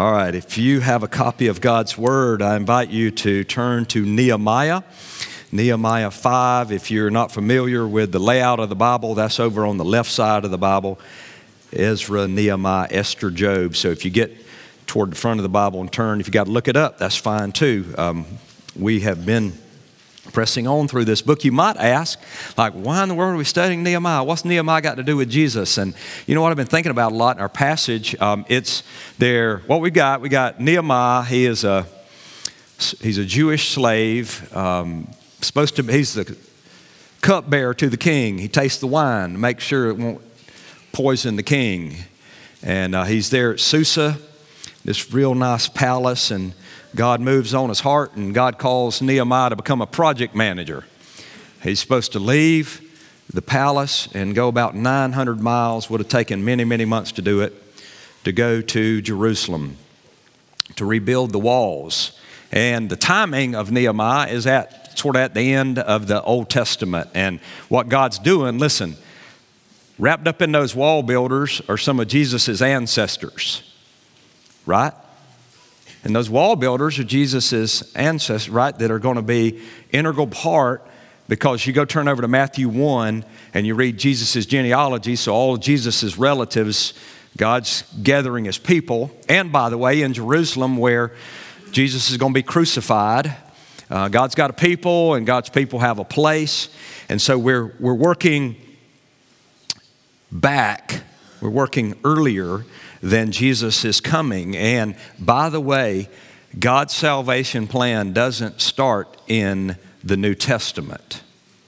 All right, if you have a copy of God's Word, I invite you to turn to Nehemiah. Nehemiah 5. If you're not familiar with the layout of the Bible, that's over on the left side of the Bible. Ezra, Nehemiah, Esther, Job. So if you get toward the front of the Bible and turn, if you got to look it up, that's fine too. We have been pressing on through this book. You might ask, like, why in the world are we studying Nehemiah? What's Nehemiah got to do with Jesus? And you know what I've been thinking about a lot in our passage? It's there. What we got Nehemiah. He's a Jewish slave. He's the cupbearer to the king. He tastes the wine to make sure it won't poison the king. And he's there at Susa, this real nice palace, and God moves on his heart, and God calls Nehemiah to become a project manager. He's supposed to leave the palace and go about 900 miles, would have taken many, many months to do it, to go to Jerusalem, to rebuild the walls. And the timing of Nehemiah is sort of at the end of the Old Testament. And what God's doing, listen, wrapped up in those wall builders are some of Jesus' ancestors, right? And those wall builders are Jesus' ancestors, right, that are going to be integral part, because you go turn over to Matthew 1 and you read Jesus' genealogy, so all of Jesus' relatives, God's gathering his people. And by the way, in Jerusalem where Jesus is going to be crucified, God's got a people and God's people have a place. And so we're working back, we're working earlier than Jesus is coming. And by the way, God's salvation plan doesn't start in the New Testament.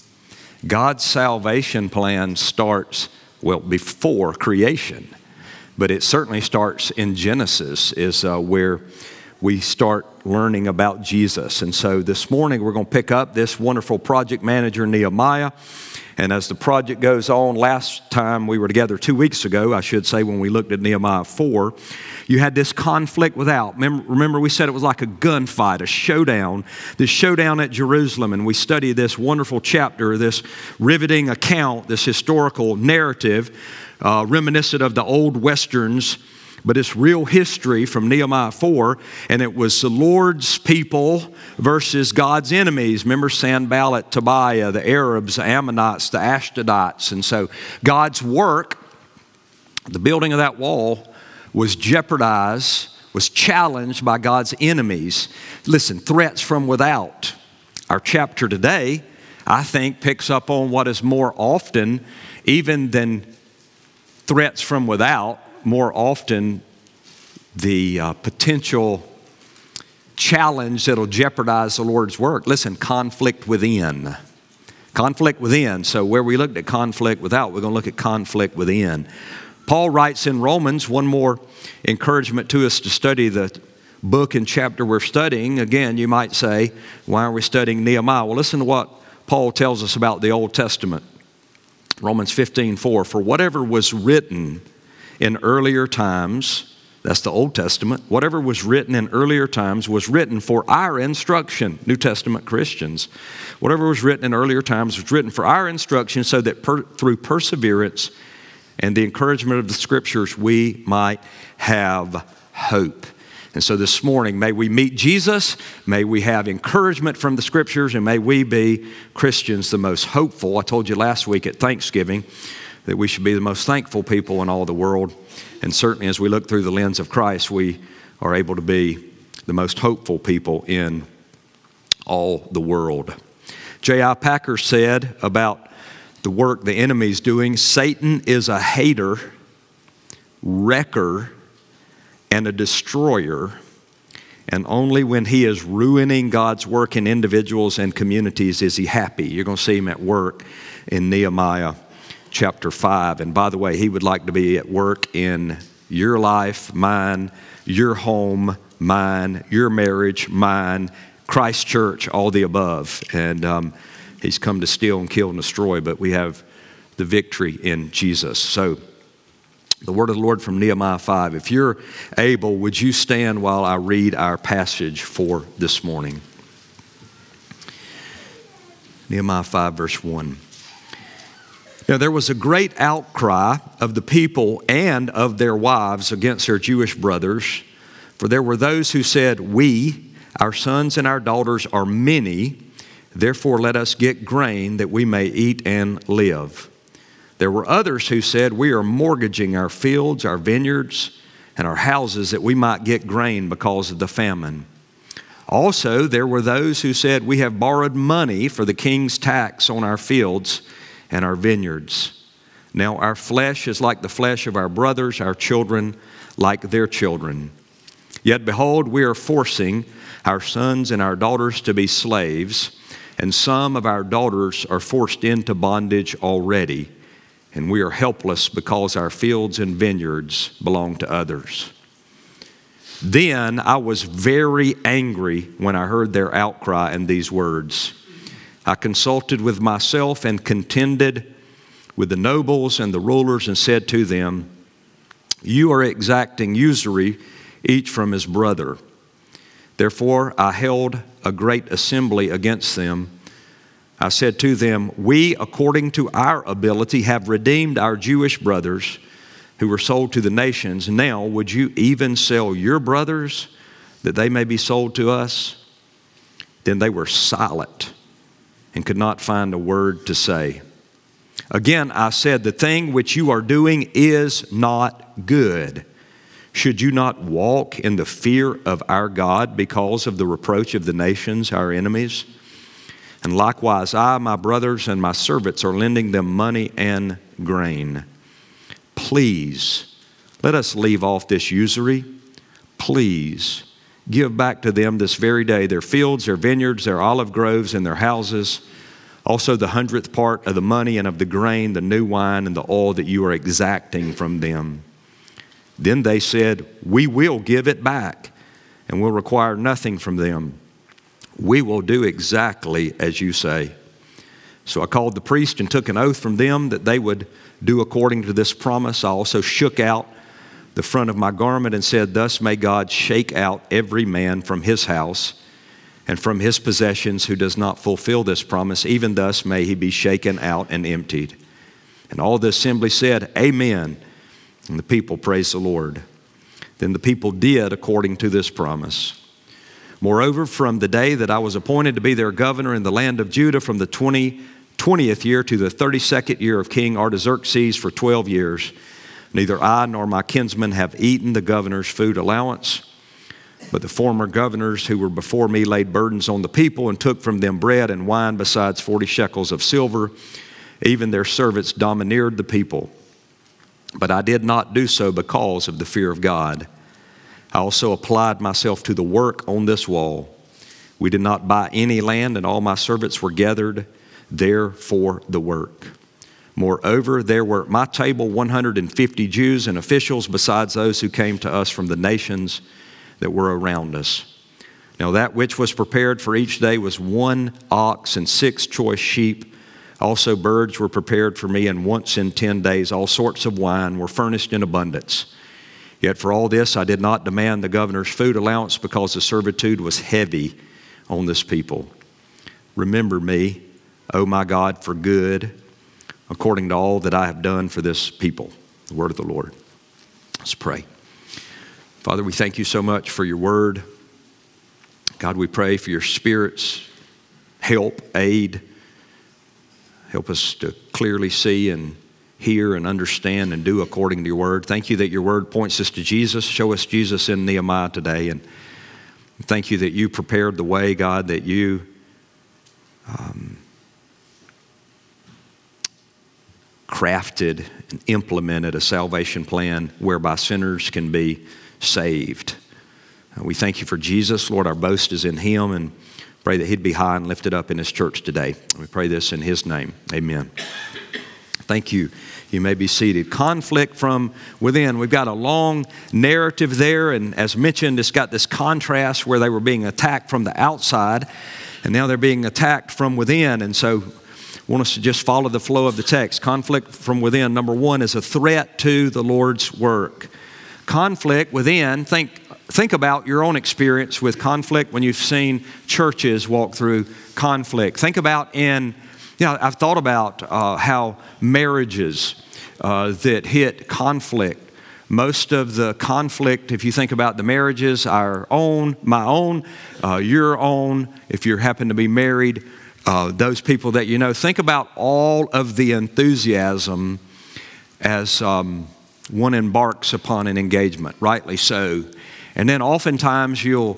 God's salvation plan starts, before creation. But it certainly starts in Genesis, is where we start learning about Jesus. And so this morning we're going to pick up this wonderful project manager, Nehemiah. And as the project goes on, last time we were together 2 weeks ago, I should say, when we looked at Nehemiah 4, you had this conflict without. Remember we said it was like a gunfight, a showdown, this showdown at Jerusalem. And we studied this wonderful chapter, this riveting account, this historical narrative, reminiscent of the old Westerns, but it's real history from Nehemiah 4, and it was the Lord's people versus God's enemies. Remember Sanballat, Tobiah, the Arabs, the Ammonites, the Ashdodites. And so God's work, the building of that wall, was jeopardized, was challenged by God's enemies. Listen, threats from without. Our chapter today, I think, picks up on what is more often, even than threats from without, more often the potential challenge that'll jeopardize the Lord's work. Listen, conflict within. Conflict within. So where we looked at conflict without, we're going to look at conflict within. Paul writes in Romans, one more encouragement to us to study the book and chapter we're studying. Again, you might say, why are we studying Nehemiah? Well, listen to what Paul tells us about the Old Testament. Romans 15:4, for whatever was written in earlier times, that's the Old Testament, whatever was written in earlier times was written for our instruction, New Testament Christians. Whatever was written in earlier times was written for our instruction, so that through perseverance and the encouragement of the Scriptures we might have hope. And so this morning, may we meet Jesus, may we have encouragement from the Scriptures, and may we be Christians the most hopeful. I told you last week at Thanksgiving that we should be the most thankful people in all the world. And certainly as we look through the lens of Christ, we are able to be the most hopeful people in all the world. J.I. Packer said about the work the enemy's doing, Satan is a hater, wrecker, and a destroyer. And only when he is ruining God's work in individuals and communities is he happy. You're going to see him at work in Nehemiah chapter 5. And by the way, he would like to be at work in your life, mine, your home, mine, your marriage, mine, Christ Church, all the above. And he's come to steal and kill and destroy, but we have the victory in Jesus. So the word of the Lord from Nehemiah 5. If you're able, would you stand while I read our passage for this morning? Nehemiah 5 verse 1. Now there was a great outcry of the people and of their wives against their Jewish brothers, For there were those who said, our sons and our daughters are many, therefore let us get grain that we may eat and live. There were others who said, we are mortgaging our fields, our vineyards, and our houses that we might get grain because of the famine. Also, there were those who said, we have borrowed money for the king's tax on our fields and our vineyards. Now our flesh is like the flesh of our brothers, our children like their children. Yet behold, we are forcing our sons and our daughters to be slaves, and some of our daughters are forced into bondage already, and we are helpless because our fields and vineyards belong to others. Then I was very angry when I heard their outcry and these words. I consulted with myself and contended with the nobles and the rulers and said to them, you are exacting usury each from his brother. Therefore I held a great assembly against them. I said to them, we, according to our ability, have redeemed our Jewish brothers who were sold to the nations. Now would you even sell your brothers that they may be sold to us? Then they were silent and could not find a word to say. Again I said, the thing which you are doing is not good. Should you not walk in the fear of our God because of the reproach of the nations, our enemies? And likewise I, my brothers, and my servants are lending them money and grain. Please, let us leave off this usury. Please, give back to them this very day their fields, their vineyards, their olive groves, and their houses. Also the 100th part of the money and of the grain, the new wine, and the oil that you are exacting from them. Then they said, we will give it back and will require nothing from them. We will do exactly as you say. So I called the priest and took an oath from them that they would do according to this promise. I also shook out the front of my garment and said, thus may God shake out every man from his house and from his possessions who does not fulfill this promise. Even thus may he be shaken out and emptied. And all the assembly said, amen. And the people praised the Lord. Then the people did according to this promise. Moreover, from the day that I was appointed to be their governor in the land of Judah, from the 20th year to the 32nd year of King Artaxerxes for 12 years, neither I nor my kinsmen have eaten the governor's food allowance. But the former governors who were before me laid burdens on the people and took from them bread and wine besides 40 shekels of silver. Even their servants domineered the people. But I did not do so because of the fear of God. I also applied myself to the work on this wall. We did not buy any land, and all my servants were gathered there for the work. Moreover, there were at my table 150 Jews and officials, besides those who came to us from the nations that were around us. Now that which was prepared for each day was 1 ox and 6 choice sheep. Also birds were prepared for me, and once in 10 days all sorts of wine were furnished in abundance. Yet for all this I did not demand the governor's food allowance, because the servitude was heavy on this people. Remember me, O my God, for good, according to all that I have done for this people. The word of the Lord. Let's pray. Father, we thank you so much for your word. God, we pray for your Spirit's help, aid. Help us to clearly see and hear and understand and do according to your word. Thank you that your word points us to Jesus. Show us Jesus in Nehemiah today. And thank you that you prepared the way, God, that you crafted and implemented a salvation plan whereby sinners can be saved. We thank you for Jesus. Lord, our boast is in him, and pray that he'd be high and lifted up in his church today. We pray this in his name. Amen. Thank you. You may be seated. Conflict from within. We've got a long narrative there, and as mentioned, it's got this contrast where they were being attacked from the outside, and now they're being attacked from within. And so I want us to just follow the flow of the text. Conflict from within, number one, is a threat to the Lord's work. Conflict within, think about your own experience with conflict when you've seen churches walk through conflict. Think about I've thought about how marriages that hit conflict Most of the conflict, if you think about the marriages, our own, my own, your own, if you happen to be married, those people that you know, think about all of the enthusiasm as one embarks upon an engagement, rightly so. And then oftentimes you'll,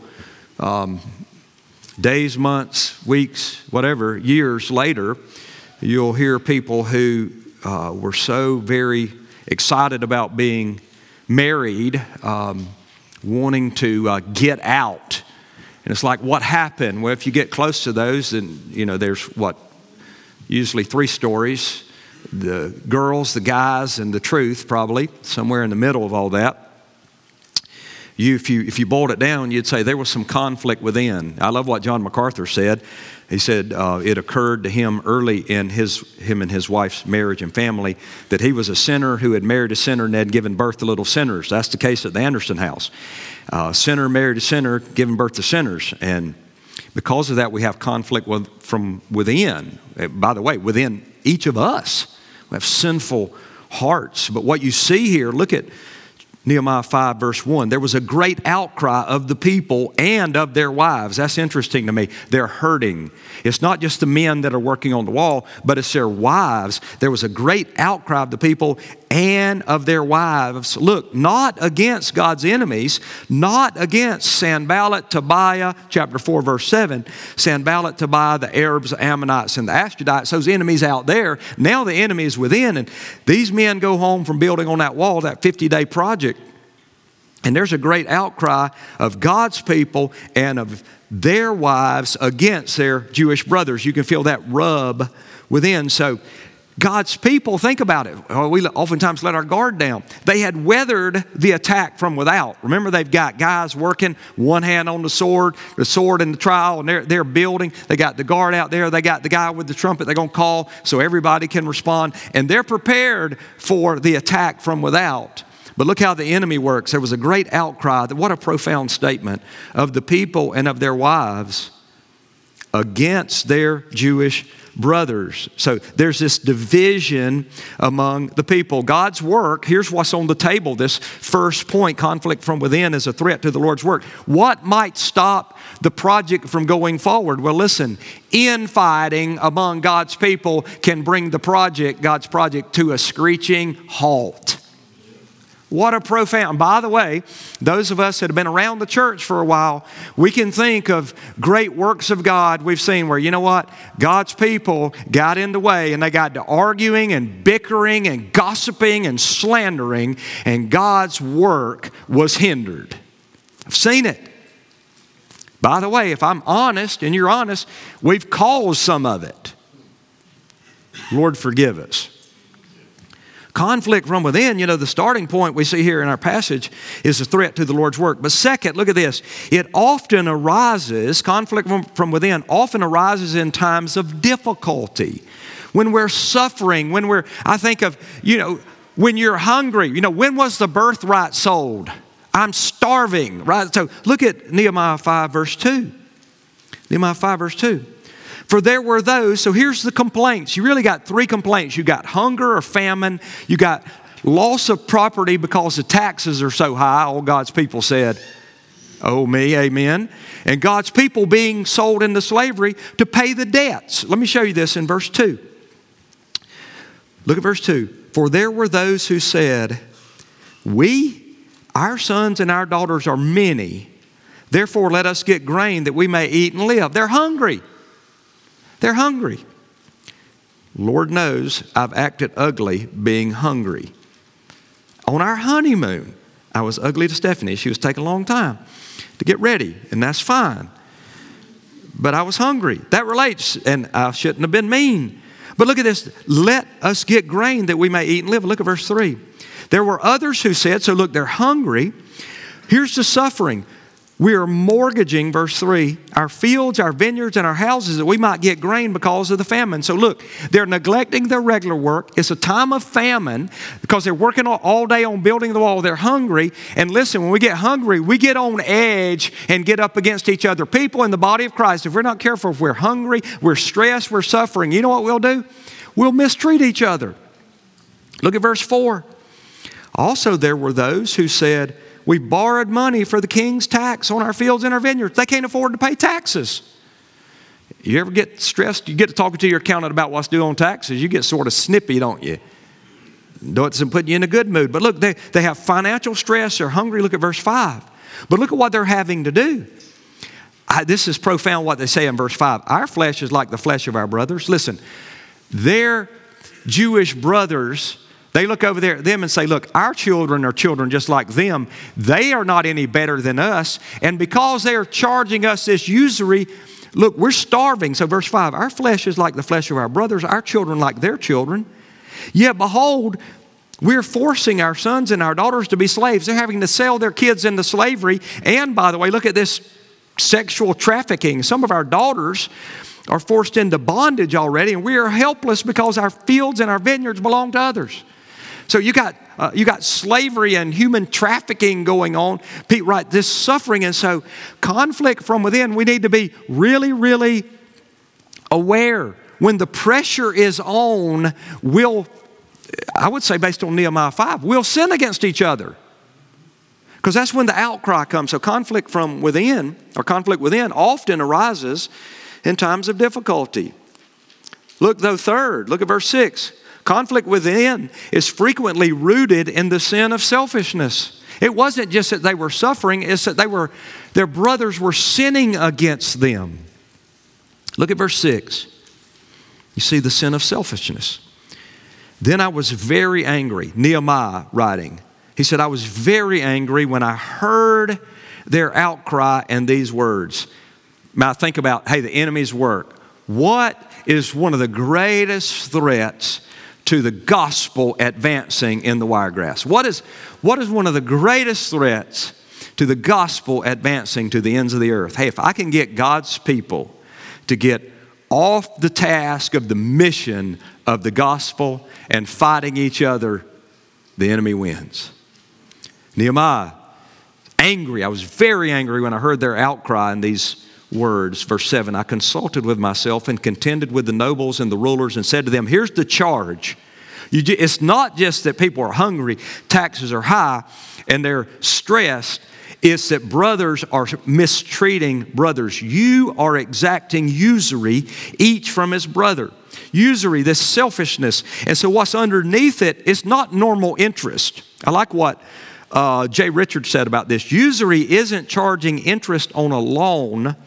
days, months, weeks, whatever, years later, you'll hear people who were so very excited about being married, wanting to get out. And it's like, what happened? Well, if you get close to those, then, you know, there's usually 3 stories. The girls, the guys, and the truth, probably, somewhere in the middle of all that. If you boiled it down, you'd say there was some conflict within. I love what John MacArthur said. He said it occurred to him early in him and his wife's marriage and family that he was a sinner who had married a sinner and had given birth to little sinners. That's the case at the Anderson house. Sinner married a sinner, giving birth to sinners. And because of that, we have conflict from within. By the way, within each of us. We have sinful hearts. But what you see here, look at Nehemiah 5 verse 1, there was a great outcry of the people and of their wives. That's interesting to me. They're hurting. It's not just the men that are working on the wall, but it's their wives. There was a great outcry of the people and of their wives. Look, not against God's enemies, not against Sanballat, Tobiah, chapter 4 verse 7. Sanballat, Tobiah, the Arabs, the Ammonites, and the Ashdodites, those enemies out there. Now the enemy is within, and these men go home from building on that wall, that 50-day project. And there's a great outcry of God's people and of their wives against their Jewish brothers. You can feel that rub within. So God's people, think about it. We oftentimes let our guard down. They had weathered the attack from without. Remember, they've got guys working, one hand on the sword in the trowel, and they're building. They got the guard out there. They got the guy with the trumpet they're going to call so everybody can respond. And they're prepared for the attack from without. But look how the enemy works. There was a great outcry. What a profound statement of the people and of their wives against their Jewish brothers. So there's this division among the people. God's work, here's what's on the table. This first point, conflict from within, is a threat to the Lord's work. What might stop the project from going forward? Well, listen, infighting among God's people can bring God's project to a screeching halt. What a profound, by the way, those of us that have been around the church for a while, we can think of great works of God we've seen where, you know what, God's people got in the way and they got to arguing and bickering and gossiping and slandering, and God's work was hindered. I've seen it. By the way, if I'm honest and you're honest, we've caused some of it. Lord, forgive us. Conflict from within, you know, the starting point we see here in our passage is a threat to the Lord's work. But second, look at this. It often arises, conflict from within often arises in times of difficulty. When we're suffering, I think of, you know, when you're hungry. You know, when was the birthright sold? I'm starving, right? So look at Nehemiah 5 verse 2. Nehemiah 5 verse 2. For there were those, so here's the complaints. You really got 3 complaints. You got hunger or famine. You got loss of property because the taxes are so high. All God's people said, oh me, amen. And God's people being sold into slavery to pay the debts. Let me show you this in verse 2. Look at verse 2. For there were those who said, our sons and our daughters are many. Therefore let us get grain that we may eat and live. They're hungry. They're hungry. Lord knows I've acted ugly being hungry. On our honeymoon, I was ugly to Stephanie. She was taking a long time to get ready, and that's fine. But I was hungry. That relates, and I shouldn't have been mean. But look at this. Let us get grain that we may eat and live. Look at verse 3. There were others who said, so look, they're hungry. Here's the suffering. We are mortgaging, verse 3, our fields, our vineyards, and our houses that we might get grain because of the famine. So look, they're neglecting their regular work. It's a time of famine because they're working all day on building the wall. They're hungry. And listen, when we get hungry, we get on edge and get up against each other. People in the body of Christ, if we're not careful, if we're hungry, we're stressed, we're suffering, you know what we'll do? We'll mistreat each other. Look at verse 4. Also, there were those who said, we borrowed money for the king's tax on our fields and our vineyards. They can't afford to pay taxes. You ever get stressed? You get to talking to your accountant about what's due on taxes. You get sort of snippy, don't you? Doesn't put you in a good mood. But look, they have financial stress. They're hungry. Look at verse 5. But look at what they're having to do. This is profound what they say in verse 5. Our flesh is like the flesh of our brothers. Listen, their Jewish brothers, they look over there at them and say, look, our children are children just like them. They are not any better than us. And because they are charging us this usury, look, we're starving. So verse 5, our flesh is like the flesh of our brothers, our children like their children. Yet behold, we're forcing our sons and our daughters to be slaves. They're having to sell their kids into slavery. And by the way, look at this sexual trafficking. Some of our daughters are forced into bondage already, and we are helpless because our fields and our vineyards belong to others. So you got slavery and human trafficking going on. Pete, right, this suffering. And so conflict from within, we need to be really, really aware. When the pressure is on, I would say based on Nehemiah 5, we'll sin against each other. Because that's when the outcry comes. So conflict from within, or conflict within, often arises in times of difficulty. Look, though, third, look at verse 6. Conflict within is frequently rooted in the sin of selfishness. It wasn't just that they were suffering, it's that their brothers were sinning against them. Look at verse 6. You see the sin of selfishness. Then I was very angry. Nehemiah writing. He said, I was very angry when I heard their outcry and these words. Now think about, hey, the enemy's work. What is one of the greatest threats to the gospel advancing in the Wiregrass? What is one of the greatest threats to the gospel advancing to the ends of the earth? Hey, if I can get God's people to get off the task of the mission of the gospel and fighting each other, the enemy wins. Nehemiah, angry. I was very angry when I heard their outcry in these words. Verse 7, I consulted with myself and contended with the nobles and the rulers and said to them, here's the charge. It's not just that people are hungry, taxes are high, and they're stressed. It's that brothers are mistreating brothers. You are exacting usury, each from his brother. Usury, this selfishness. And so what's underneath it is not normal interest. I like what Jay Richards said about this. Usury isn't charging interest on a loan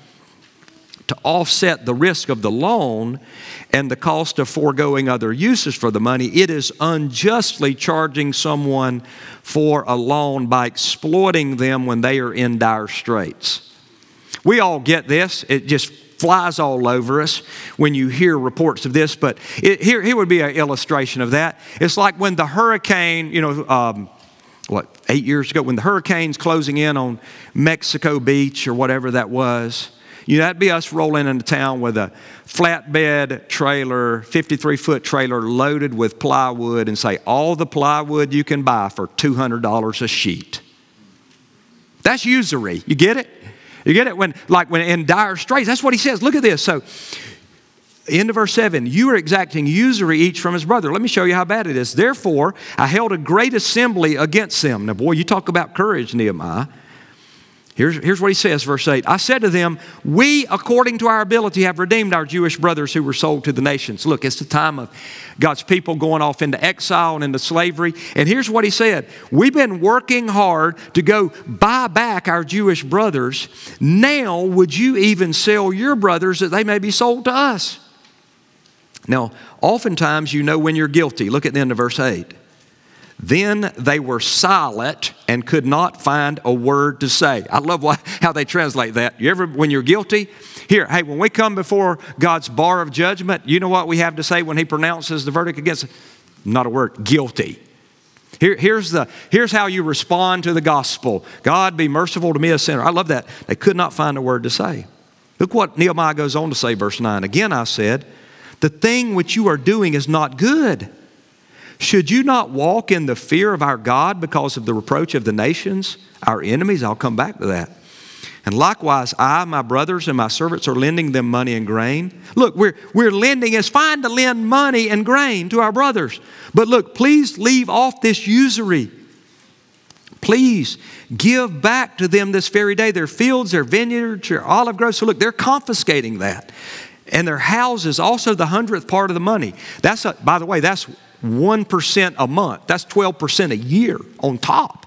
to offset the risk of the loan and the cost of foregoing other uses for the money. It is unjustly charging someone for a loan by exploiting them when they are in dire straits. We all get this. It just flies all over us when you hear reports of this. But here would be an illustration of that. It's like when the hurricane, 8 years ago, when the hurricane's closing in on Mexico Beach or whatever that was. That'd be us rolling into town with a flatbed trailer, 53-foot trailer loaded with plywood and say, all the plywood you can buy for $200 a sheet. That's usury. You get it? You get it? When in dire straits, that's what he says. Look at this. So, end of verse 7, you are exacting usury each from his brother. Let me show you how bad it is. Therefore, I held a great assembly against them. Now, boy, you talk about courage, Nehemiah. Here's what he says, verse 8. I said to them, we, according to our ability, have redeemed our Jewish brothers who were sold to the nations. Look, it's the time of God's people going off into exile and into slavery. And here's what he said. We've been working hard to go buy back our Jewish brothers. Now, would you even sell your brothers that they may be sold to us? Now, oftentimes you know when you're guilty. Look at the end of verse 8. Then they were silent and could not find a word to say. I love how they translate that. You ever, when you're guilty? Here, hey, when we come before God's bar of judgment, you know what we have to say when he pronounces the verdict against us? Not a word, guilty. Here's how you respond to the gospel. God, be merciful to me, a sinner. I love that. They could not find a word to say. Look what Nehemiah goes on to say, verse 9. Again, I said, the thing which you are doing is not good. Should you not walk in the fear of our God because of the reproach of the nations, our enemies? I'll come back to that. And likewise, I, my brothers, and my servants are lending them money and grain. Look, we're lending. It's fine to lend money and grain to our brothers. But look, please leave off this usury. Please give back to them this very day their fields, their vineyards, their olive groves. So look, they're confiscating that. And their houses, also the 100th part of the money. By the way, that's 1% a month. That's 12% a year on top.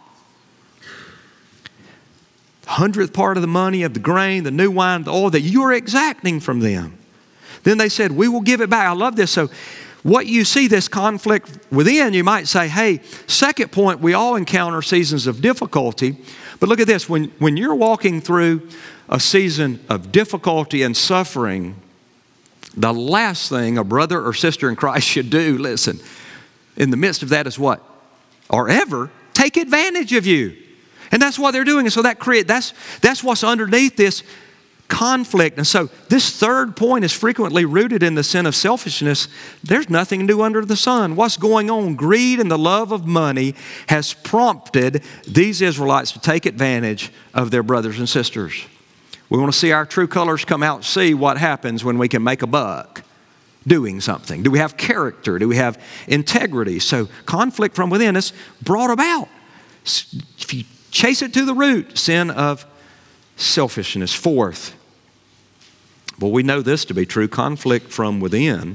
100th part of the money of the grain, the new wine, the oil that you're exacting from them. Then they said, we will give it back. I love this. So what you see, this conflict within, you might say, hey, second point, we all encounter seasons of difficulty. But look at this. When you're walking through a season of difficulty and suffering, the last thing a brother or sister in Christ should do, listen, in the midst of that is what? Or ever take advantage of you. And that's what they're doing. And so that's what's underneath this conflict. And so this third point is frequently rooted in the sin of selfishness. There's nothing new under the sun. What's going on? Greed and the love of money has prompted these Israelites to take advantage of their brothers and sisters. We want to see our true colors come out and see what happens when we can make a buck doing something. Do we have character? Do we have integrity? So conflict from within is brought about. If you chase it to the root, sin of selfishness. Fourth, well, we know this to be true. Conflict within,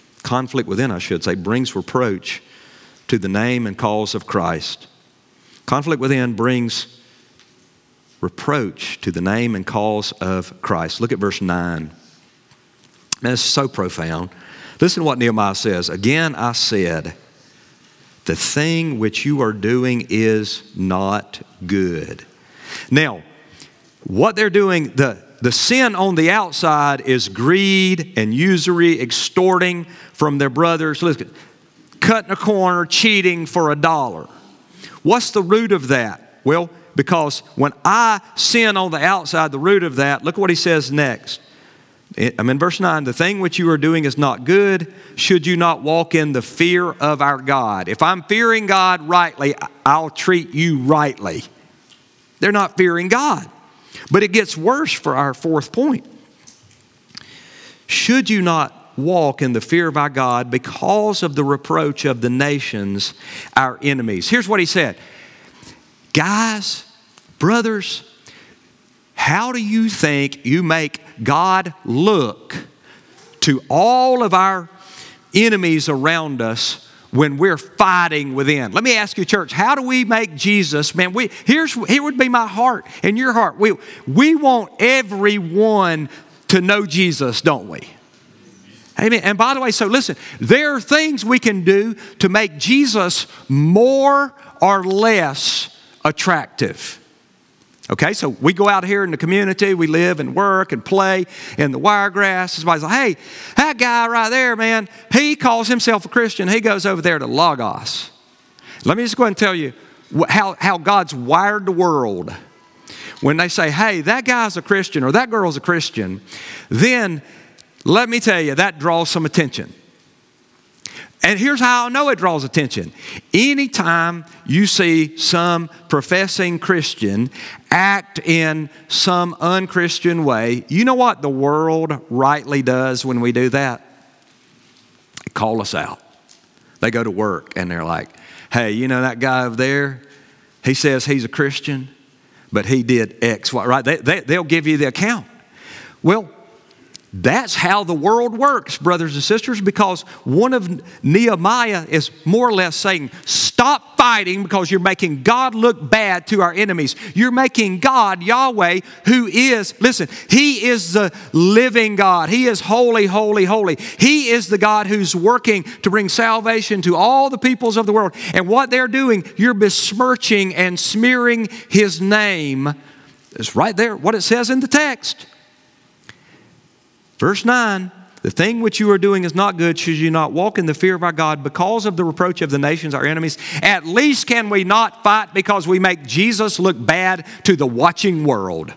I should say, brings reproach to the name and cause of Christ. Conflict within brings reproach to the name and cause of Christ. Look at verse 9. And it's so profound. Listen to what Nehemiah says. Again, I said, the thing which you are doing is not good. Now, what they're doing, the sin on the outside is greed and usury, extorting from their brothers. Listen, cutting a corner, cheating for $1. What's the root of that? Well, because when I sin on the outside, the root of that, look what he says next. I'm in verse 9. The thing which you are doing is not good. Should you not walk in the fear of our God? If I'm fearing God rightly, I'll treat you rightly. They're not fearing God. But it gets worse for our fourth point. Should you not walk in the fear of our God because of the reproach of the nations, our enemies? Here's what he said. Guys, brothers, how do you think you make God look to all of our enemies around us when we're fighting within? Let me ask you, church, how do we make Jesus, man, here would be my heart and your heart. We want everyone to know Jesus, don't we? Amen. And by the way, so listen, there are things we can do to make Jesus more or less attractive. Okay, so we go out here in the community, we live and work and play in the Wiregrass. Somebody's like, hey, that guy right there, man, he calls himself a Christian. He goes over there to Logos. Let me just go ahead and tell you how God's wired the world. When they say, hey, that guy's a Christian or that girl's a Christian, then let me tell you, that draws some attention. And here's how I know it draws attention. Anytime you see some professing Christian act in some unchristian way, you know what the world rightly does when we do that? They call us out. They go to work and they're like, hey, you know that guy over there? He says he's a Christian, but he did X, Y, right? They'll give you the account. Well, that's how the world works, brothers and sisters, because one of Nehemiah is more or less saying, stop fighting because you're making God look bad to our enemies. You're making God, Yahweh, who is, listen, He is the living God. He is holy, holy, holy. He is the God who's working to bring salvation to all the peoples of the world. And what they're doing, you're besmirching and smearing His name. It's right there, what it says in the text. Verse 9, the thing which you are doing is not good. Should you not walk in the fear of our God because of the reproach of the nations, our enemies? At least can we not fight because we make Jesus look bad to the watching world?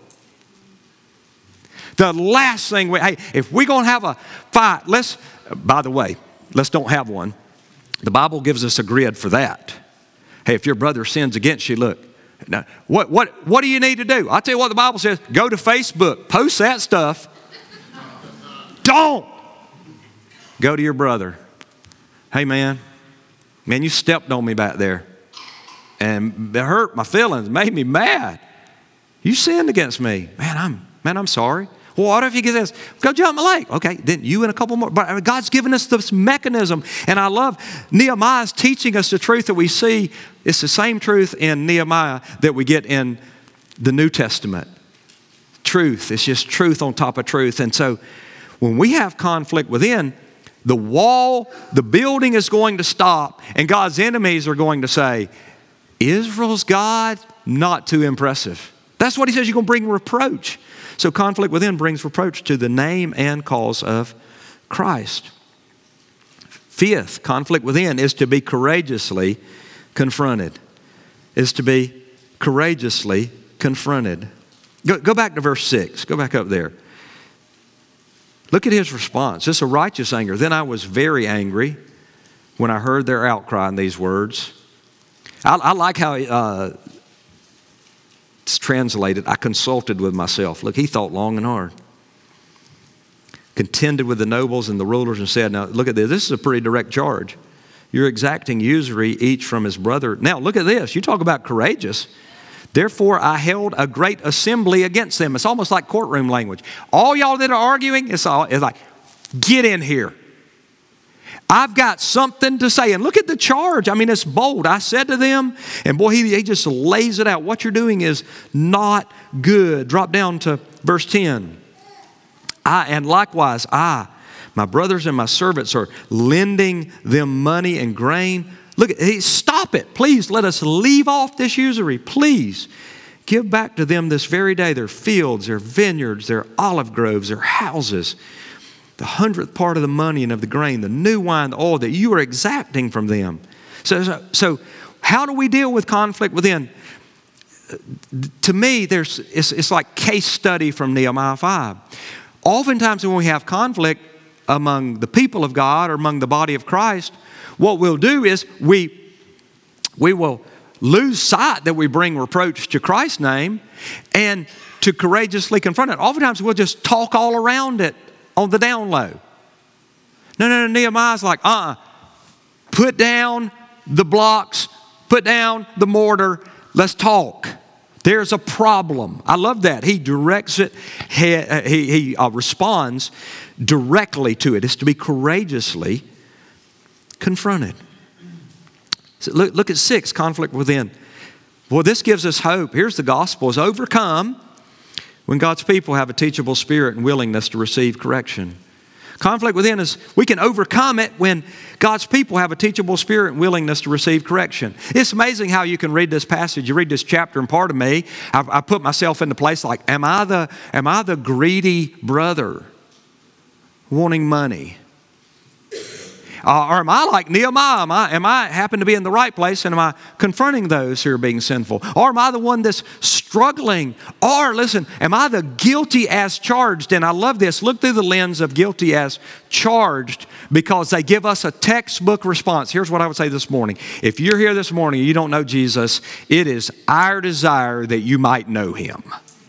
The last thing, if we're going to have a fight, by the way, let's don't have one. The Bible gives us a grid for that. Hey, if your brother sins against you, look, now, what do you need to do? I'll tell you what the Bible says. Go to Facebook, post that stuff. Don't go to your brother. Hey, man, you stepped on me back there. and it hurt my feelings, made me mad. You sinned against me. Man, I'm sorry. Well, what if you get this? Go jump in the lake. Okay, then you and a couple more. But God's given us this mechanism. And I love Nehemiah's teaching us the truth that we see. It's the same truth in Nehemiah that we get in the New Testament. Truth. It's just truth on top of truth. And so when we have conflict within, the wall, the building is going to stop, and God's enemies are going to say, Israel's God, not too impressive. That's what he says. You're going to bring reproach. So conflict within brings reproach to the name and cause of Christ. Fifth, conflict within is to be courageously confronted. Is to be courageously confronted. Go back to verse 6. Go back up there. Look at his response. It's a righteous anger. Then I was very angry when I heard their outcry in these words. I like how it's translated. I consulted with myself. Look, he thought long and hard. Contended with the nobles and the rulers and said, now look at this. This is a pretty direct charge. You're exacting usury each from his brother. Now look at this. You talk about courageous. Therefore, I held a great assembly against them. It's almost like courtroom language. All y'all that are arguing, it's like, get in here. I've got something to say. And look at the charge. I mean, it's bold. I said to them, and boy, he just lays it out. What you're doing is not good. Drop down to verse 10. And likewise, my brothers and my servants are lending them money and grain. Look, stop it. Please let us leave off this usury. Please give back to them this very day their fields, their vineyards, their olive groves, their houses, the 100th part of the money and of the grain, the new wine, the oil that you are exacting from them. So how do we deal with conflict within? To me, it's like case study from Nehemiah 5. Oftentimes when we have conflict among the people of God or among the body of Christ, what we'll do is we will lose sight that we bring reproach to Christ's name and to courageously confront it. Oftentimes we'll just talk all around it on the down low. No, Nehemiah's like, put down the blocks, put down the mortar, let's talk. There's a problem. I love that. He directs it, he responds directly to it. It's to be courageously confronted. So look at 6, conflict within. Well, this gives us hope. Here's the gospel, is overcome when God's people have a teachable spirit and willingness to receive correction. Conflict within is, we can overcome it when God's people have a teachable spirit and willingness to receive correction. It's amazing how you can read this passage. You read this chapter, and part of me, I put myself in the place like, am I the greedy brother wanting money? Or am I like Nehemiah? Am I happen to be in the right place, and am I confronting those who are being sinful? Or am I the one that's struggling? Or listen, am I the guilty as charged? And I love this. Look through the lens of guilty as charged, because they give us a textbook response. Here's what I would say this morning. If you're here this morning and you don't know Jesus, it is our desire that you might know Him.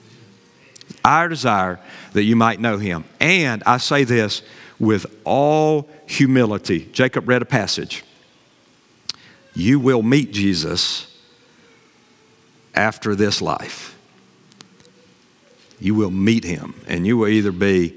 Our desire that you might know Him. And I say this with all humility. Jacob read a passage. You will meet Jesus after this life. You will meet Him, and you will either be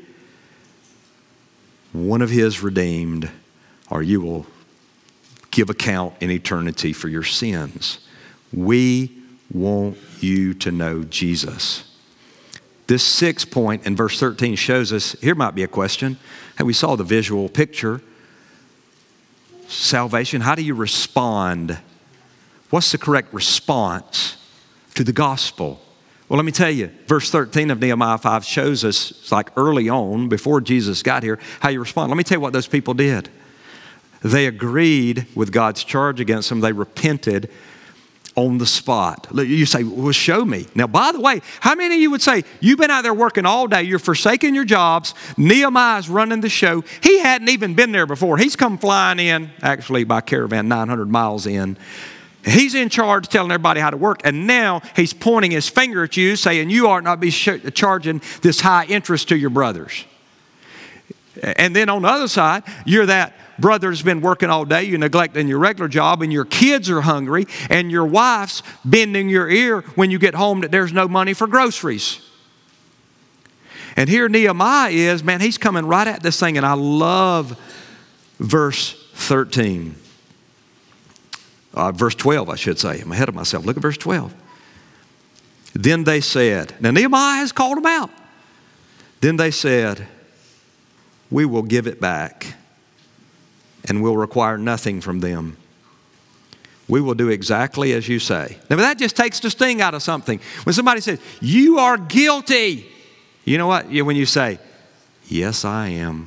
one of His redeemed, or you will give account in eternity for your sins. We want you to know Jesus. This 6th point in verse 13 shows us, here might be a question. Hey, we saw the visual picture. Salvation, how do you respond? What's the correct response to the gospel? Well, let me tell you, verse 13 of Nehemiah 5 shows us, it's like early on, before Jesus got here, how you respond. Let me tell you what those people did. They agreed with God's charge against them. They repented on the spot. You say, well, show me. Now, by the way, how many of you would say, you've been out there working all day, you're forsaking your jobs, Nehemiah's running the show. He hadn't even been there before. He's come flying in, actually by caravan, 900 miles in. He's in charge telling everybody how to work, and now he's pointing his finger at you saying you ought not be charging this high interest to your brothers. And then on the other side, you're that brother's been working all day, you're neglecting your regular job, and your kids are hungry, and your wife's bending your ear when you get home that there's no money for groceries. And here Nehemiah is, man, he's coming right at this thing, and I love verse 13. Verse 12, I should say. I'm ahead of myself. Look at verse 12. Then they said, now Nehemiah has called them out. Then they said, we will give it back and we'll require nothing from them. We will do exactly as you say. Now that just takes the sting out of something. When somebody says, you are guilty. You know what? When you say, yes, I am.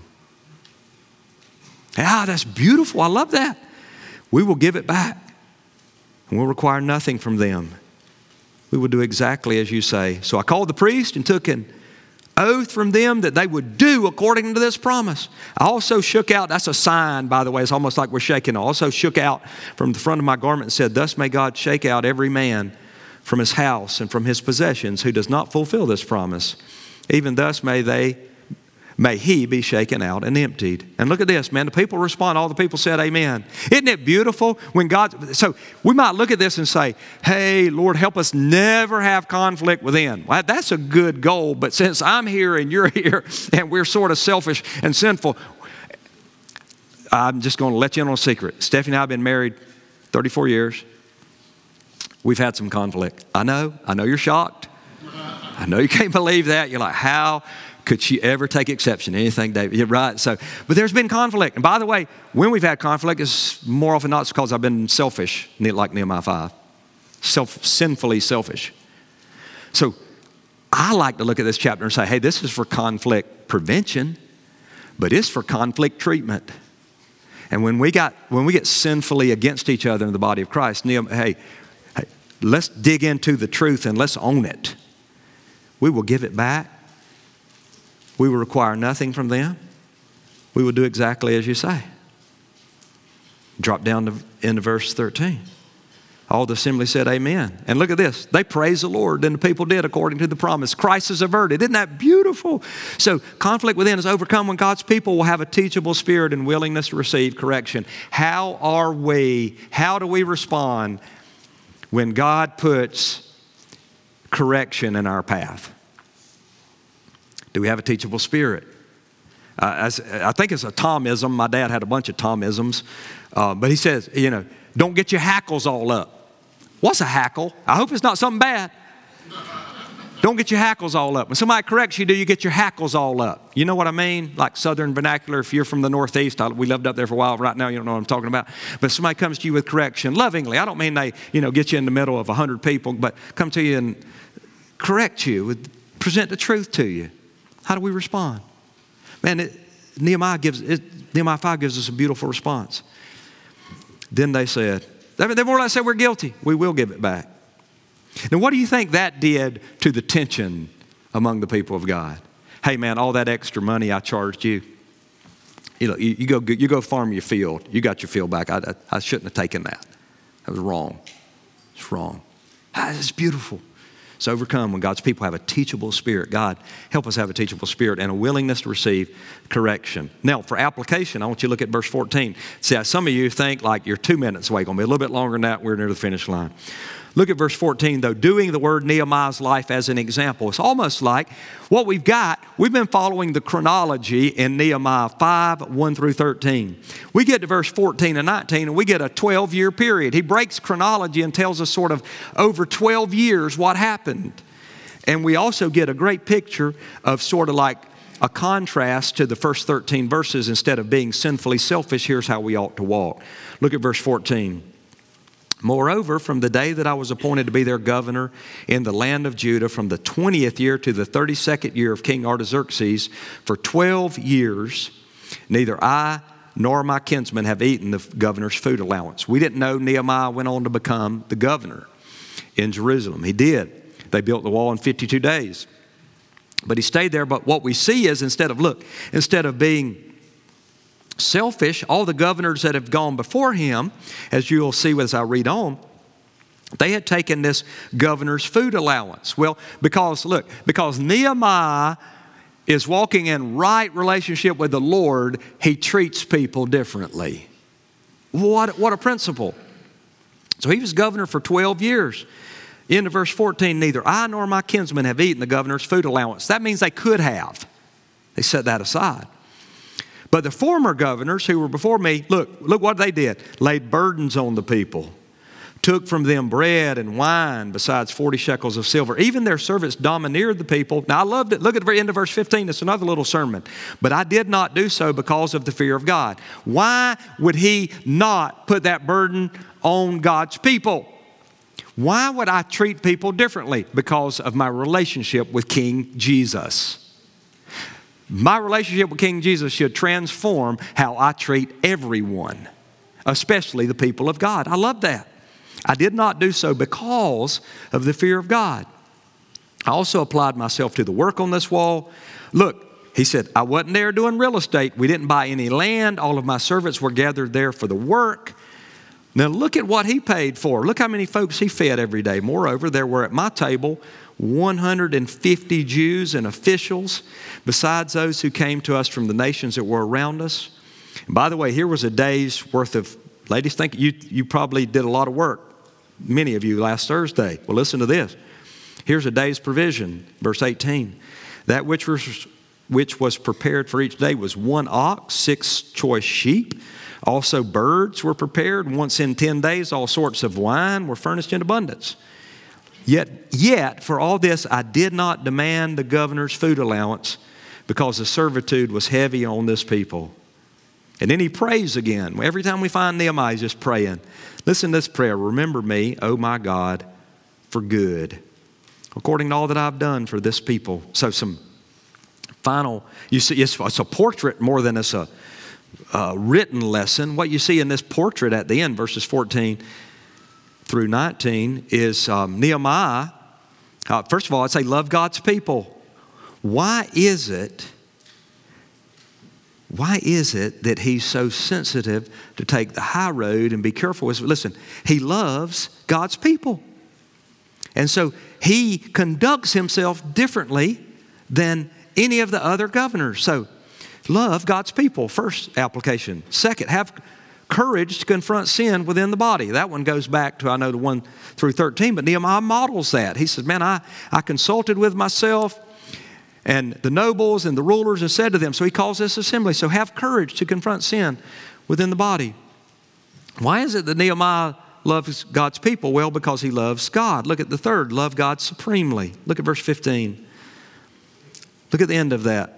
That's beautiful. I love that. We will give it back and we'll require nothing from them. We will do exactly as you say. So I called the priest and took an oath from them that they would do according to this promise. I also shook out, that's a sign, by the way, it's almost like we're shaking. I also shook out from the front of my garment and said, thus may God shake out every man from his house and from his possessions who does not fulfill this promise. Even thus may he be shaken out and emptied. And look at this, man. The people respond. All the people said amen. Isn't it beautiful when God... So we might look at this and say, hey, Lord, help us never have conflict within. Well, that's a good goal. But since I'm here and you're here and we're sort of selfish and sinful, I'm just going to let you in on a secret. Stephanie and I have been married 34 years. We've had some conflict. I know you're shocked. I know you can't believe that. You're like, how could she ever take exception to anything, David? You're right. So, but there's been conflict. And by the way, when we've had conflict, it's more often not because I've been selfish, like Nehemiah 5. Sinfully selfish. So I like to look at this chapter and say, hey, this is for conflict prevention, but it's for conflict treatment. And when we get sinfully against each other in the body of Christ, hey, let's dig into the truth and let's own it. We will give it back. We will require nothing from them. We will do exactly as you say. Drop down into verse 13. All the assembly said amen. And look at this. They praised the Lord, and the people did according to the promise. Christ is averted. Isn't that beautiful? So conflict within is overcome when God's people will have a teachable spirit and willingness to receive correction. How do we respond when God puts correction in our path? Do we have a teachable spirit? I think it's a Thomism. My dad had a bunch of Thomisms. But he says, don't get your hackles all up. What's a hackle? I hope it's not something bad. Don't get your hackles all up. When somebody corrects you, do you get your hackles all up? You know what I mean? Like Southern vernacular, if you're from the Northeast, we lived up there for a while. Right now, you don't know what I'm talking about. But somebody comes to you with correction lovingly. I don't mean they, get you in the middle of 100 people, but come to you and correct you, present the truth to you. How do we respond? Man, Nehemiah 5 gives us a beautiful response. Then they said, they more or less said, we're guilty. We will give it back. Now, what do you think that did to the tension among the people of God? Hey, man, all that extra money I charged you, you go farm your field. You got your field back. I shouldn't have taken that. That was wrong. It's wrong. It's beautiful. It's overcome when God's people have a teachable spirit. God, help us have a teachable spirit and a willingness to receive correction. Now, for application, I want you to look at verse 14. See, some of you think like you're 2 minutes away. Going to be a little bit longer than that. We're near the finish line. Look at verse 14, though, doing the word Nehemiah's life as an example. It's almost like what we've been following the chronology in Nehemiah 5, 1 through 13. We get to verse 14 and 19, and we get a 12-year period. He breaks chronology and tells us sort of over 12 years what happened. And we also get a great picture of sort of like a contrast to the first 13 verses. Instead of being sinfully selfish, here's how we ought to walk. Look at verse 14. Moreover, from the day that I was appointed to be their governor in the land of Judah, from the 20th year to the 32nd year of King Artaxerxes, for 12 years, neither I nor my kinsmen have eaten the governor's food allowance. We didn't know Nehemiah went on to become the governor in Jerusalem. He did. They built the wall in 52 days. But he stayed there. But what we see is instead of being selfish, all the governors that have gone before him, as you'll see as I read on, they had taken this governor's food allowance. Well, because Nehemiah is walking in right relationship with the Lord, he treats people differently. What a principle. So he was governor for 12 years. Into verse 14, neither I nor my kinsmen have eaten the governor's food allowance. That means they could have. They set that aside. But the former governors who were before me, look what they did. Laid burdens on the people. Took from them bread and wine besides 40 shekels of silver. Even their servants domineered the people. Now I loved it. Look at the very end of verse 15. It's another little sermon. But I did not do so because of the fear of God. Why would he not put that burden on God's people? Why would I treat people differently? Because of my relationship with King Jesus. My relationship with King Jesus should transform how I treat everyone, especially the people of God. I love that. I did not do so because of the fear of God. I also applied myself to the work on this wall. Look, he said, I wasn't there doing real estate. We didn't buy any land. All of my servants were gathered there for the work. Now look at what he paid for. Look how many folks he fed every day. Moreover, there were at my table 150 Jews and officials, besides those who came to us from the nations that were around us. And by the way, here was a day's worth of, ladies, think you probably did a lot of work. Many of you last Thursday. Well, listen to this. Here's a day's provision, verse 18. That which was prepared for each day was 1 ox, 6 choice sheep. Also birds were prepared. Once in 10 days, all sorts of wine were furnished in abundance. Yet, for all this, I did not demand the governor's food allowance because the servitude was heavy on this people. And then he prays again. Every time we find Nehemiah, he's just praying. Listen to this prayer. Remember me, O my God, for good, according to all that I've done for this people. So some final, you see, it's a portrait more than it's a written lesson. What you see in this portrait at the end, verses 14 through 19, is Nehemiah. First of all, I'd say love God's people. Why is it that he's so sensitive to take the high road and be careful? Listen, he loves God's people. And so he conducts himself differently than any of the other governors. So love God's people, first application. Second, have courage to confront sin within the body. That one goes back to, I know, the 1 through 13, but Nehemiah models that. He says, man, I consulted with myself and the nobles and the rulers and said to them, so he calls this assembly, so have courage to confront sin within the body. Why is it that Nehemiah loves God's people? Well, because he loves God. Look at the third, love God supremely. Look at verse 15. Look at the end of that.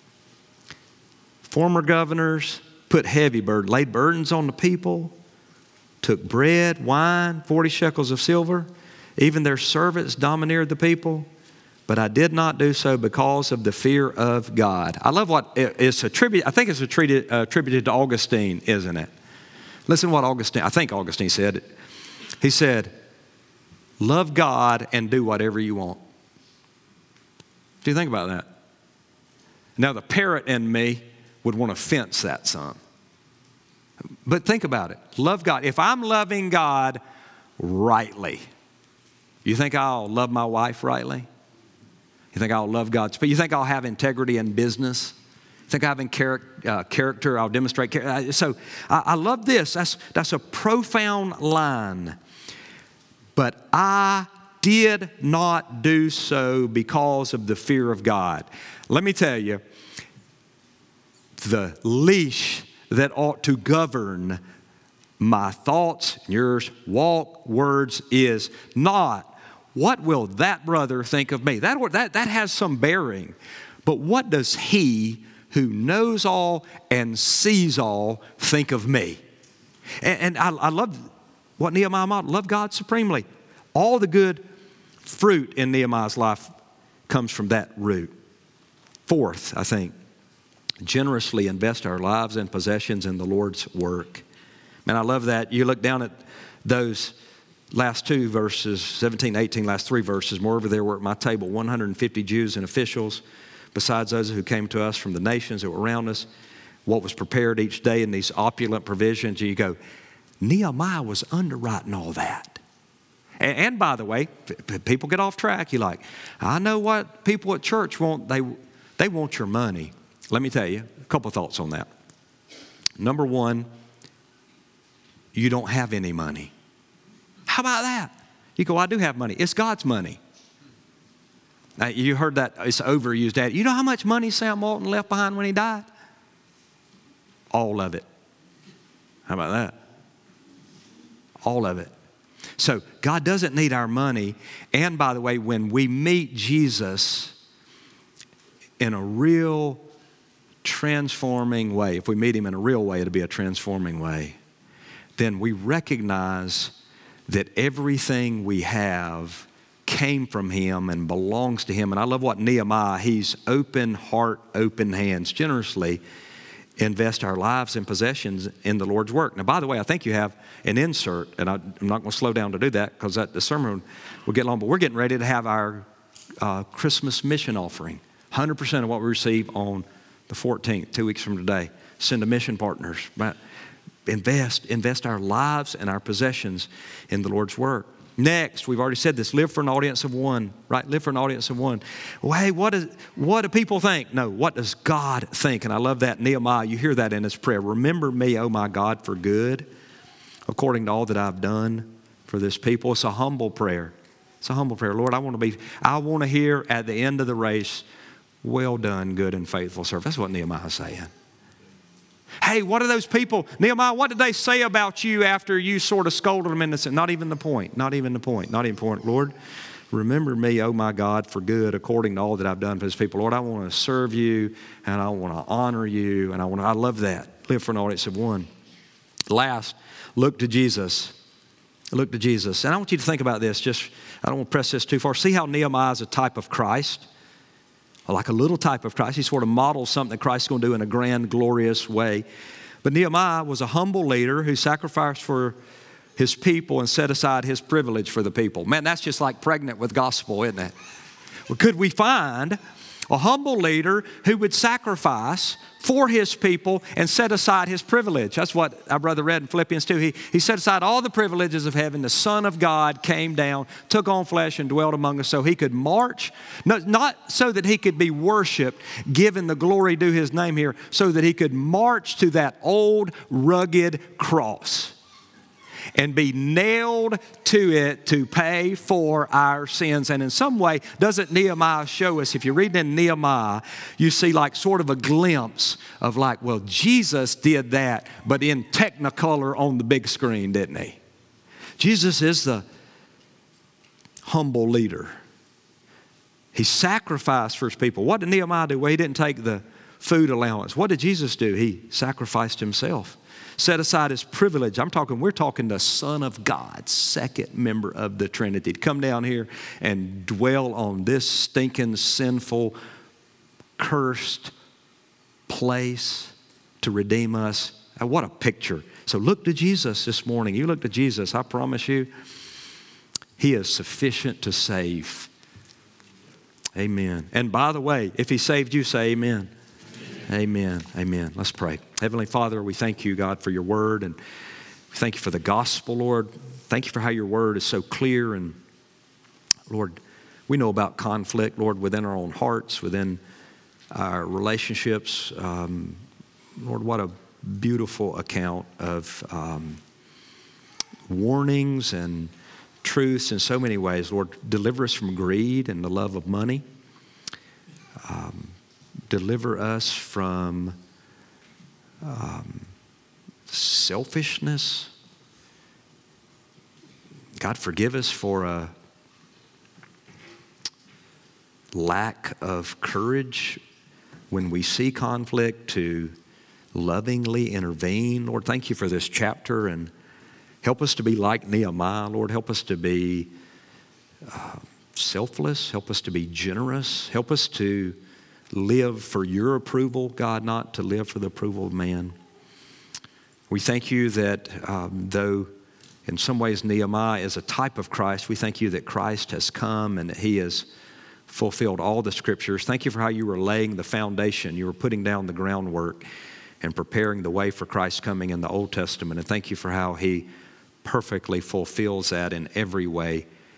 Former governors put heavy burden, laid burdens on the people, took bread, wine, 40 shekels of silver. Even their servants domineered the people. But I did not do so because of the fear of God. I love what it's attributed. I think it's attributed to Augustine, isn't it? Listen to what Augustine said. He said, love God and do whatever you want. Do you think about that? Now the parrot in me would want to fence that some. But think about it. Love God. If I'm loving God rightly, you think I'll love my wife rightly? You think I'll love God's people? You think I'll have integrity in business? You think I have character? I'll demonstrate character. So I love this. That's a profound line. But I did not do so because of the fear of God. Let me tell you, the leash that ought to govern my thoughts, yours, walk, words is not, what will that brother think of me? That has some bearing. But what does he who knows all and sees all think of me? And I love what Nehemiah modeled. Love God supremely. All the good fruit in Nehemiah's life comes from that root. Fourth, I think, generously invest our lives and possessions in the Lord's work. Man, I love that. You look down at those last two verses, 17, 18, last three verses. Moreover, there were at my table 150 Jews and officials, besides those who came to us from the nations that were around us. What was prepared each day in these opulent provisions. You go, Nehemiah was underwriting all that. And by the way, people get off track. You're like, I know what people at church want. They want your money. Let me tell you a couple of thoughts on that. Number one, you don't have any money. How about that? You go, I do have money. It's God's money. Now, you heard that, it's overused. That. You know how much money Sam Walton left behind when he died? All of it. How about that? All of it. So God doesn't need our money. And by the way, when we meet Jesus in a real transforming way, if we meet him in a real way, it'll be a transforming way, then we recognize that everything we have came from him and belongs to him. And I love what Nehemiah, he's open heart, open hands, generously invest our lives and possessions in the Lord's work. Now, by the way, I think you have an insert, and I'm not going to slow down to do that because the sermon will get long, but we're getting ready to have our Christmas mission offering. 100% of what we receive on the 14th, 2 weeks from today, send to mission partners. Right? Invest our lives and our possessions in the Lord's work. Next, we've already said this, live for an audience of one, right? Live for an audience of one. Well, hey, what do people think? No, what does God think? And I love that. Nehemiah, you hear that in his prayer. Remember me, oh my God, for good, according to all that I've done for this people. It's a humble prayer. It's a humble prayer. Lord, I want to hear at the end of the race, well done, good and faithful servant. That's what Nehemiah's saying. Hey, what are those people? Nehemiah, what did they say about you after you sort of scolded them in the... Not even the point. Not even the point. Not even the point. Lord, remember me, oh my God, for good, according to all that I've done for this people. Lord, I want to serve you, and I want to honor you, and I love that. Live for an audience of one. Last, look to Jesus. Look to Jesus. And I want you to think about this. I don't want to press this too far. See how Nehemiah is a type of Christ? Like a little type of Christ. He sort of models something that Christ's going to do in a grand, glorious way. But Nehemiah was a humble leader who sacrificed for his people and set aside his privilege for the people. Man, that's just like pregnant with gospel, isn't it? Well, could we find a humble leader who would sacrifice for his people and set aside his privilege? That's what our brother read in Philippians 2. He set aside all the privileges of heaven. The Son of God came down, took on flesh and dwelt among us so he could march, not so that he could be worshiped, given the glory due his name here, so that he could march to that old rugged cross and be nailed to it to pay for our sins. And in some way, doesn't Nehemiah show us, if you read in Nehemiah, you see like sort of a glimpse of like, well, Jesus did that, but in Technicolor on the big screen, didn't he? Jesus is the humble leader. He sacrificed for his people. What did Nehemiah do? Well, he didn't take the food allowance. What did Jesus do? He sacrificed himself. Set aside his privilege. We're talking the Son of God, second member of the Trinity, to come down here and dwell on this stinking, sinful, cursed place to redeem us. What a picture. So look to Jesus this morning. You look to Jesus, I promise you, he is sufficient to save. Amen. And by the way, if he saved you, say amen. Amen. Amen. Let's pray. Heavenly Father, we thank you, God, for your word, and we thank you for the gospel, Lord. Thank you for how your word is so clear. And Lord, we know about conflict, Lord, within our own hearts, within our relationships. Lord, what a beautiful account of warnings and truths in so many ways. Lord, deliver us from greed and the love of money. Deliver us from selfishness. God, forgive us for a lack of courage when we see conflict to lovingly intervene. Lord, thank you for this chapter, and help us to be like Nehemiah. Lord, help us to be selfless. Help us to be generous. Help us to live for your approval, God, not to live for the approval of man. We thank you that though in some ways Nehemiah is a type of Christ, we thank you that Christ has come and that he has fulfilled all the scriptures. Thank you for how you were laying the foundation. You were putting down the groundwork and preparing the way for Christ's coming in the Old Testament. And thank you for how he perfectly fulfills that in every way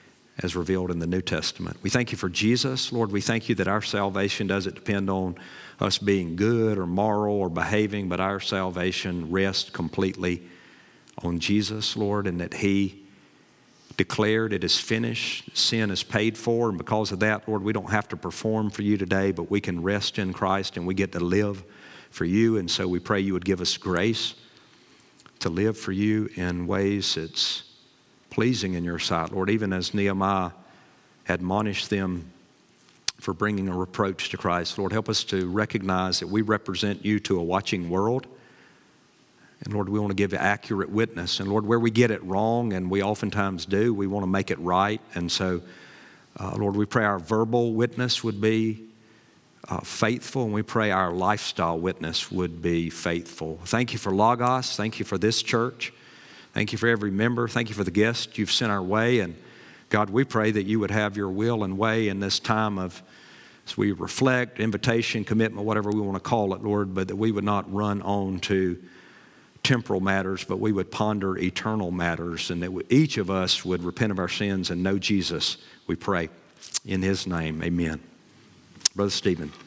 as revealed in the New Testament. We thank you for Jesus. Lord, we thank you that our salvation doesn't depend on us being good or moral or behaving, but our salvation rests completely on Jesus, Lord, and that He declared it is finished, sin is paid for, and because of that, Lord, we don't have to perform for you today, but we can rest in Christ and we get to live for you. And so we pray you would give us grace to live for you in ways that's pleasing in your sight, Lord, even as Nehemiah admonished them for bringing a reproach to Christ. Lord, help us to recognize that we represent you to a watching world. And Lord, we want to give accurate witness. And Lord, where we get it wrong, and we oftentimes do, we want to make it right. And so, Lord, we pray our verbal witness would be faithful, and we pray our lifestyle witness would be faithful. Thank you for Logos. Thank you for this church. Thank you for every member. Thank you for the guests you've sent our way. And God, we pray that you would have your will and way in this time of, as we reflect, invitation, commitment, whatever we want to call it, Lord, but that we would not run on to temporal matters, but we would ponder eternal matters, and that each of us would repent of our sins and know Jesus, we pray. In His name, amen. Brother Stephen.